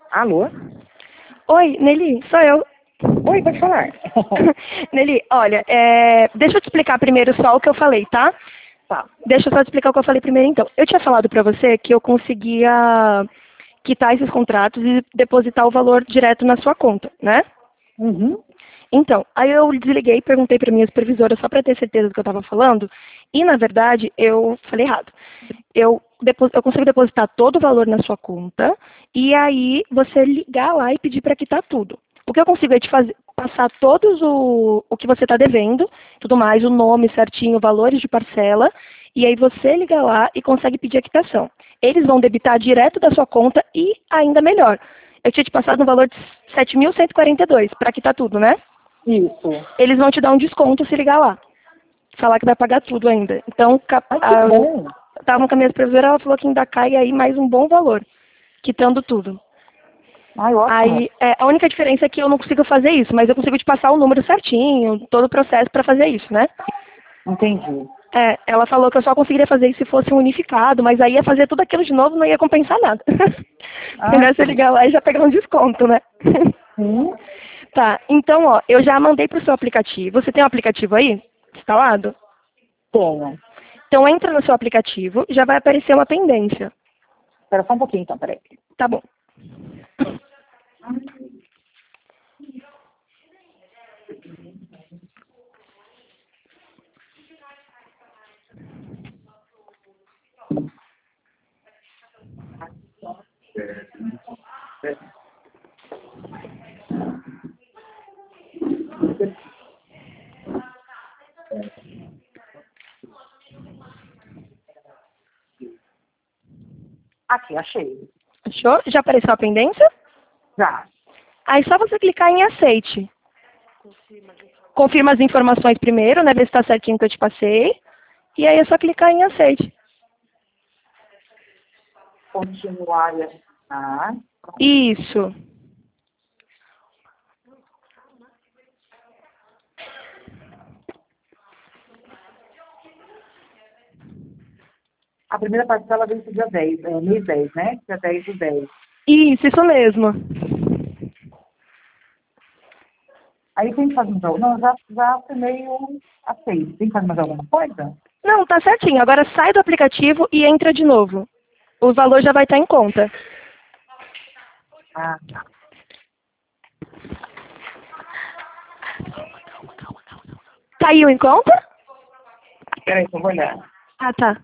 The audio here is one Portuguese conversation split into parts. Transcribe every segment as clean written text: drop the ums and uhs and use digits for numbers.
Alô? Oi, Nelly, sou eu. Oi, pode falar. Nelly, olha, deixa eu te explicar primeiro só o que eu falei, tá? Tá. Deixa eu só te explicar o que eu falei primeiro, então. Eu tinha falado pra você que eu conseguia quitar esses contratos e depositar o valor direto na sua conta, né? Uhum. Então, aí eu desliguei e perguntei para minha supervisora só para ter certeza do que eu estava falando, e na verdade eu falei errado. Eu consigo depositar todo o valor na sua conta, e aí você ligar lá e pedir para quitar tudo. O que eu consigo é te fazer, passar todos o que você está devendo, tudo mais, o nome certinho, valores de parcela, e aí você liga lá e consegue pedir a quitação. Eles vão debitar direto da sua conta e ainda melhor. Eu tinha te passado um valor de 7.142 para quitar tudo, né? Isso. Eles vão te dar um desconto se ligar lá. Falar que vai pagar tudo ainda. Então, Ai, que bom. estavam com a minha supervisora, ela falou que ainda cai aí mais um bom valor, quitando tudo. Ai, ótimo. Aí, a única diferença é que eu não consigo fazer isso, mas eu consigo te passar o número certinho, todo o processo para fazer isso, né? Entendi. Ela falou que eu só conseguiria fazer isso se fosse um unificado, mas aí ia fazer tudo aquilo de novo, não ia compensar nada. Ah, Melhor você ligar lá e já pegar um desconto, né? sim. Tá, então, ó, eu já mandei pro seu aplicativo. Você tem um aplicativo aí instalado? Tenho. Então entra no seu aplicativo, já vai aparecer uma pendência. Espera só um pouquinho, então, peraí. Tá bom. Aqui, achei. Achou? Já apareceu a pendência? Já. Aí só você clicar em aceite. Confirma as informações primeiro, né? Ver se tá certinho que eu te passei. E aí é só clicar em aceite. Continuar e assinar. Isso. A primeira parcela vence dia 10, mês 10, né? Dia 10 do 10. Isso mesmo. Aí tem que fazer mais alguma? Não, já assinei o aceito. Tem que fazer mais alguma coisa? Não, tá certinho. Agora sai do aplicativo e entra de novo. O valor já vai estar em conta. Ah, tá. Caiu em conta? Peraí, eu vou olhar. Ah, tá.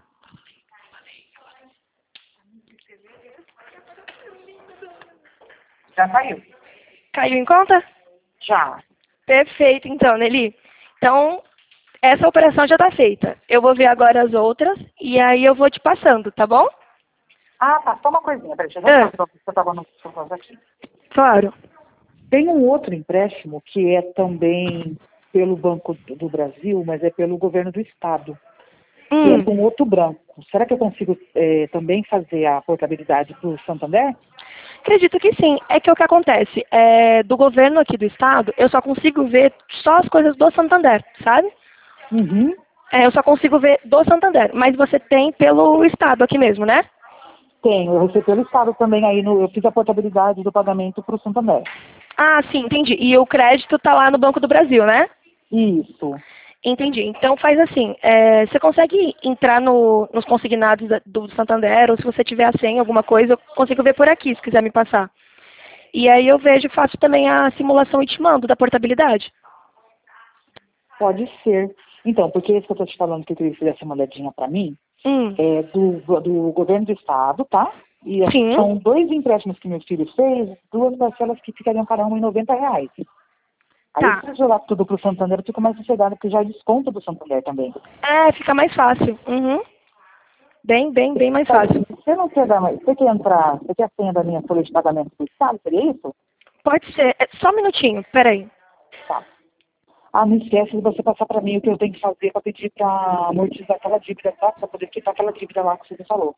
Já saiu? Caiu em conta? Já. Perfeito, então, Nelly. Então, essa operação já está feita. Eu vou ver agora as outras e aí eu vou te passando, tá bom? Ah, tá. Só uma coisinha. Peraí, deixa eu Ah, ver se eu estava no celular aqui. claro. Tem um outro empréstimo que é também pelo Banco do Brasil, mas é pelo governo do Estado, que é Hum, com outro banco. Será que eu consigo também fazer a portabilidade para o Santander? acredito que sim. É que o que acontece? Do governo aqui do estado, eu só consigo ver só as coisas do Santander, sabe? Uhum. Eu só consigo ver do Santander. Mas você tem pelo estado aqui mesmo, né? Tenho. Eu recebi pelo Estado também aí. Eu fiz a portabilidade do pagamento para o Santander. Ah, sim, entendi. E o crédito tá lá no Banco do Brasil, né? Isso. Entendi. Então faz assim, você consegue entrar nos consignados do Santander, ou se você tiver a senha, alguma coisa, eu consigo ver por aqui, se quiser me passar. E aí eu vejo, faço também a simulação e te mando da portabilidade. Pode ser. Então, porque esse que eu estou te falando que eu queria que fizesse uma olhadinha para mim, Hum, é do governo do Estado, tá? E sim. são 2 empréstimos que meu filho fez, 2 parcelas que ficariam cada uma em R$ 90. Aí, Tá. se eu jogar tudo pro Santander, eu fico mais sossegada, porque já é desconto do Santander também. Fica mais fácil. Uhum. Bem mais fácil. Você não quer dar mais, você quer entrar, você quer a senha da minha folha de pagamento do Estado, seria isso? Pode ser. Só um minutinho, peraí. Tá. Ah, não esquece de você passar para mim o que eu tenho que fazer para pedir para amortizar aquela dívida, tá? Para poder quitar aquela dívida lá que você me falou.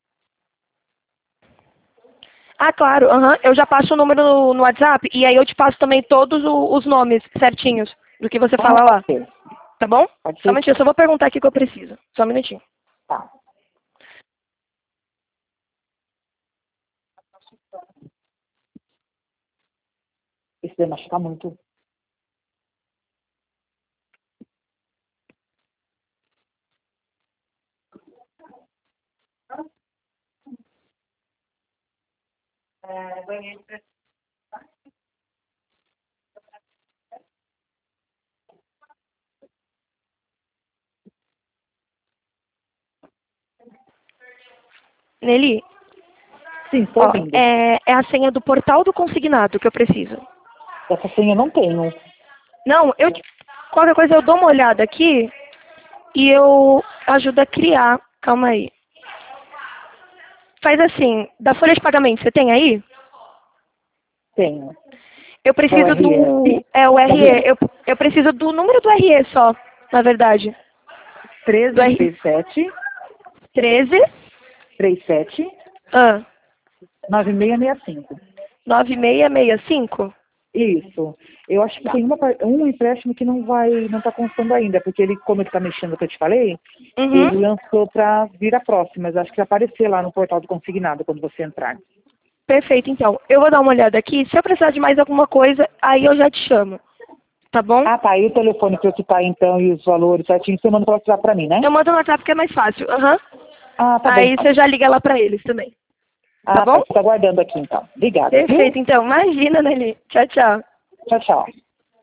Ah, claro, aham. Eu já passo o número no WhatsApp e aí eu te passo também todos os nomes certinhos do que você Ah, fala pode lá. ser. Tá bom? Pode Só um ser minutinho, eu sim. só vou perguntar aqui o que eu preciso. Só um minutinho. Tá. Esse deve machucar muito. Nelly, Sim, estou ó, ouvindo. é a senha do portal do consignado que eu preciso. Essa senha eu não tenho. Não, qualquer coisa eu dou uma olhada aqui e eu ajudo a criar. Calma aí. Faz assim, da folha de pagamento, você tem aí? Tenho. Eu É o preciso RS? o Tá RE. vendo? Eu preciso do número do RE só, na verdade. Do R 1337 13 37 ah, 9665. 9665. Isso. Eu acho que Tá. tem um empréstimo que não está constando ainda, porque ele, como ele está mexendo no que eu te falei, Uhum. ele lançou para vir a próxima, mas acho que vai aparecer lá no portal do consignado quando você entrar. Perfeito, então. Eu vou dar uma olhada aqui. Se eu precisar de mais alguma coisa, aí eu já te chamo. Tá bom? Ah, tá. E o telefone para eu quitar então e os valores certinho, você manda para WhatsApp para mim, né? Eu mando no WhatsApp que é mais fácil. Aham. Ah, tá bom Aí então. você já liga lá pra eles também. Tá Ah, tá. bom? Você está aguardando aqui então. Obrigada, viu? Perfeito, então. Imagina, Nelly. Tchau, tchau. Tchau, tchau.